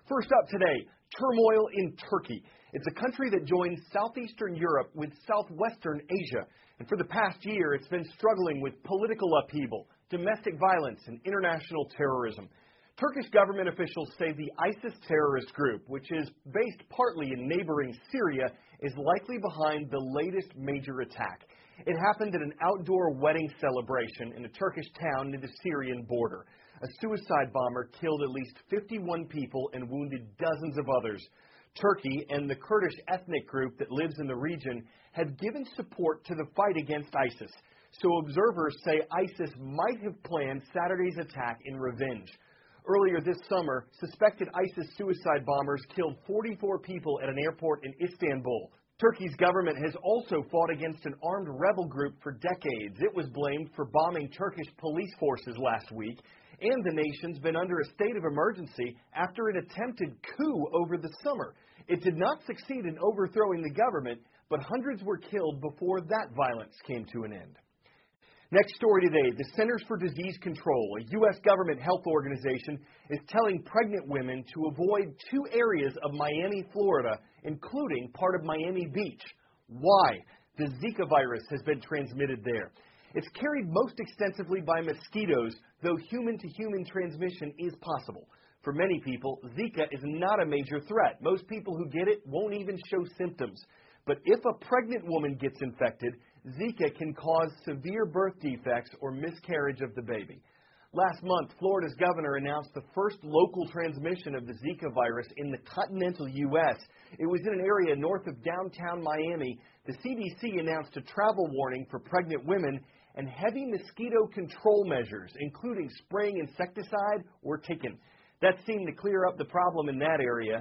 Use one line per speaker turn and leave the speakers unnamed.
First up today, turmoil in Turkey. It's a country that joins southeastern Europe with southwestern Asia. And for the past year, it's been struggling with political upheaval, domestic violence, and international terrorism. Turkish government officials say the ISIS terrorist group, which is based partly in neighboring Syria, is likely behind the latest major attack. It happened at an outdoor wedding celebration in a Turkish town near the Syrian border. A suicide bomber killed at least 51 people and wounded dozens of others. Turkey and the Kurdish ethnic group that lives in the region have given support to the fight against ISIS. So observers say ISIS might have planned Saturday's attack in revenge. Earlier this summer, suspected ISIS suicide bombers killed 44 people at an airport in Istanbul. Turkey's government has also fought against an armed rebel group for decades. It was blamed for bombing Turkish police forces last week, and the nation's been under a state of emergency after an attempted coup over the summer. It did not succeed in overthrowing the government, but hundreds were killed before that violence came to an end. Next story today, the Centers for Disease Control, a U.S. government health organization, is telling pregnant women to avoid two areas of Miami, Florida, including part of Miami Beach. Why? The Zika virus has been transmitted there. It's carried most extensively by mosquitoes, though human-to-human transmission is possible. For many people, Zika is not a major threat. Most people who get it won't even show symptoms. But if a pregnant woman gets infected, Zika can cause severe birth defects or miscarriage of the baby. Last month, Florida's governor announced the first local transmission of the Zika virus in the continental U.S. It was in an area north of downtown Miami. The CDC announced a travel warning for pregnant women, and heavy mosquito control measures, including spraying insecticide, were taken. That seemed to clear up the problem in that area.